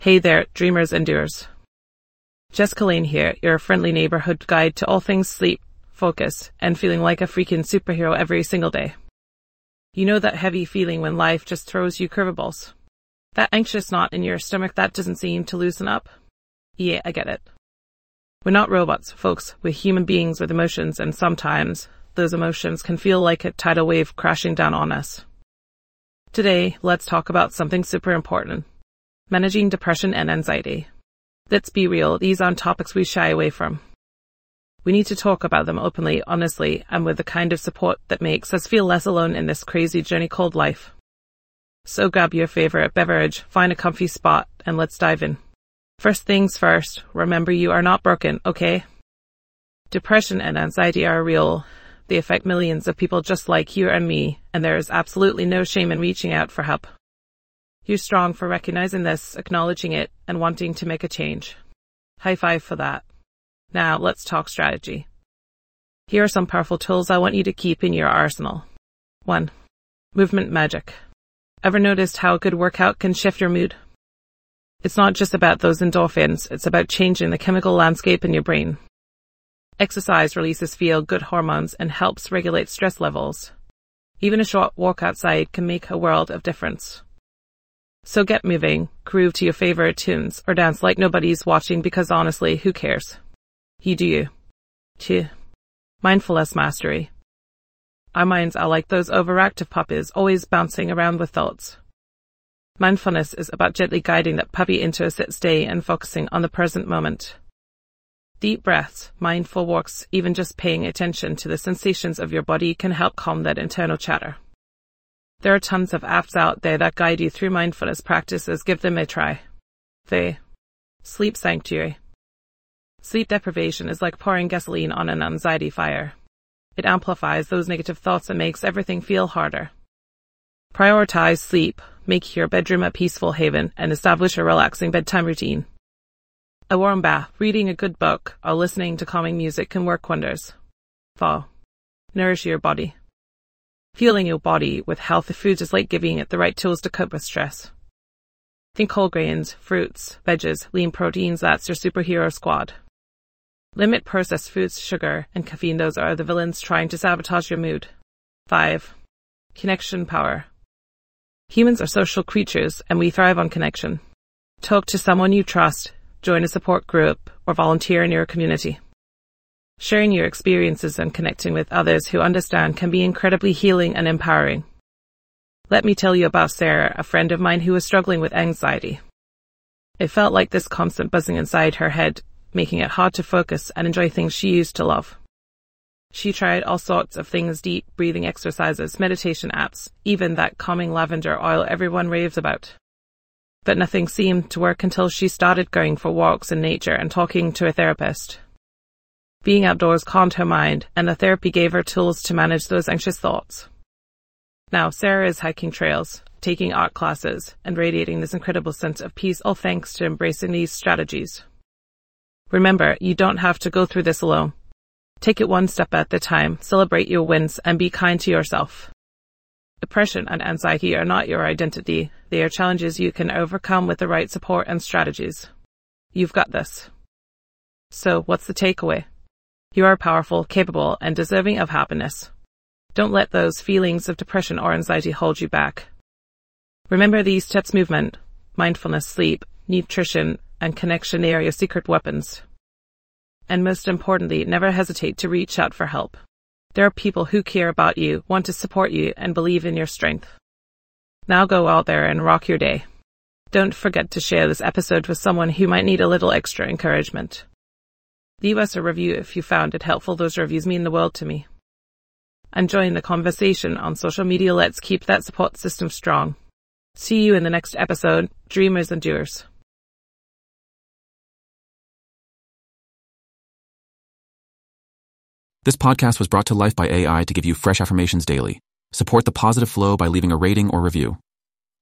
Hey there, dreamers and doers. Jessica Lane here, your friendly neighborhood guide to all things sleep, focus, and feeling like a freaking superhero every single day. You know that heavy feeling when life just throws you curveballs? That anxious knot in your stomach that doesn't seem to loosen up? Yeah, I get it. We're not robots, folks. We're human beings with emotions, and sometimes those emotions can feel like a tidal wave crashing down on us. Today, let's talk about something super important: managing depression and anxiety. Let's be real, these aren't topics we shy away from. We need to talk about them openly, honestly, and with the kind of support that makes us feel less alone in this crazy journey called life. So grab your favorite beverage, find a comfy spot, and let's dive in. First things first, remember you are not broken, okay? Depression and anxiety are real. They affect millions of people just like you and me, and there is absolutely no shame in reaching out for help. You're strong for recognizing this, acknowledging it, and wanting to make a change. High five for that. Now, let's talk strategy. Here are some powerful tools I want you to keep in your arsenal. 1. Movement magic. Ever noticed how a good workout can shift your mood? It's not just about those endorphins, it's about changing the chemical landscape in your brain. Exercise releases feel-good hormones and helps regulate stress levels. Even a short walk outside can make a world of difference. So get moving, groove to your favorite tunes, or dance like nobody's watching because honestly, who cares? You do you. 2. Mindfulness mastery. Our minds are like those overactive puppies, always bouncing around with thoughts. Mindfulness is about gently guiding that puppy into a sit-stay and focusing on the present moment. Deep breaths, mindful walks, even just paying attention to the sensations of your body can help calm that internal chatter. There are tons of apps out there that guide you through mindfulness practices. Give them a try. 3. Sleep sanctuary. Sleep deprivation is like pouring gasoline on an anxiety fire. It amplifies those negative thoughts and makes everything feel harder. Prioritize sleep, make your bedroom a peaceful haven, and establish a relaxing bedtime routine. A warm bath, reading a good book, or listening to calming music can work wonders. 4. Nourish your body. Fueling your body with healthy foods is like giving it the right tools to cope with stress. Think whole grains, fruits, veggies, lean proteins, that's your superhero squad. Limit processed foods, sugar, and caffeine, those are the villains trying to sabotage your mood. 5. Connection power. Humans are social creatures, and we thrive on connection. Talk to someone you trust, join a support group, or volunteer in your community. Sharing your experiences and connecting with others who understand can be incredibly healing and empowering. Let me tell you about Sarah, a friend of mine who was struggling with anxiety. It felt like this constant buzzing inside her head, making it hard to focus and enjoy things she used to love. She tried all sorts of things: deep breathing exercises, meditation apps, even that calming lavender oil everyone raves about. But nothing seemed to work until she started going for walks in nature and talking to a therapist. Being outdoors calmed her mind, and the therapy gave her tools to manage those anxious thoughts. Now, Sarah is hiking trails, taking art classes, and radiating this incredible sense of peace, all thanks to embracing these strategies. Remember, you don't have to go through this alone. Take it one step at a time, celebrate your wins, and be kind to yourself. Depression and anxiety are not your identity. They are challenges you can overcome with the right support and strategies. You've got this. So, what's the takeaway? You are powerful, capable, and deserving of happiness. Don't let those feelings of depression or anxiety hold you back. Remember these tips: movement, mindfulness, sleep, nutrition, and connection. They are your secret weapons. And most importantly, never hesitate to reach out for help. There are people who care about you, want to support you, and believe in your strength. Now go out there and rock your day. Don't forget to share this episode with someone who might need a little extra encouragement. Leave us a review if you found it helpful. Those reviews mean the world to me. And join the conversation on social media. Let's keep that support system strong. See you in the next episode, dreamers and doers. This podcast was brought to life by AI to give you fresh affirmations daily. Support the positive flow by leaving a rating or review.